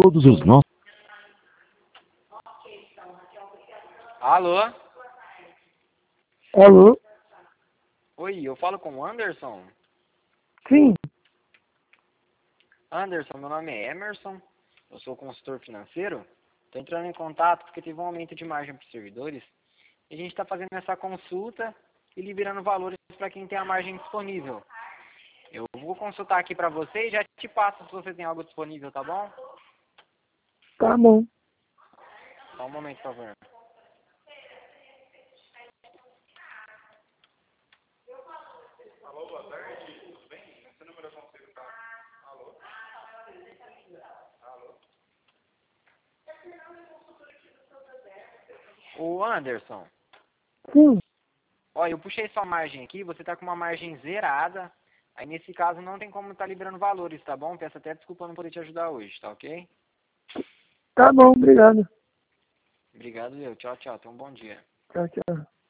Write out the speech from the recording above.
todos os nossos... Alô? Alô? Oi, eu falo com o Anderson? Sim. Anderson, meu nome é Emerson, eu sou consultor financeiro. Estou entrando em contato porque teve um aumento de margem para os servidores. E a gente está fazendo essa consulta e liberando valores para quem tem a margem disponível. Eu vou consultar aqui para você e já te passo se você tem algo disponível, tá bom? Tá bom. Só um momento, por favor. Alô, boa tarde, tudo bem? Esse número eu consigo, tá? Alô? Alô? Ô Anderson, Sim. ó, eu puxei sua margem aqui, você tá com uma margem zerada. Aí nesse caso não tem como tá liberando valores, tá bom? Peço até desculpa não poder te ajudar hoje, tá ok? Tá bom, obrigado. Obrigado, eu. Tchau, tchau. Tenha um bom dia. Tchau, tchau.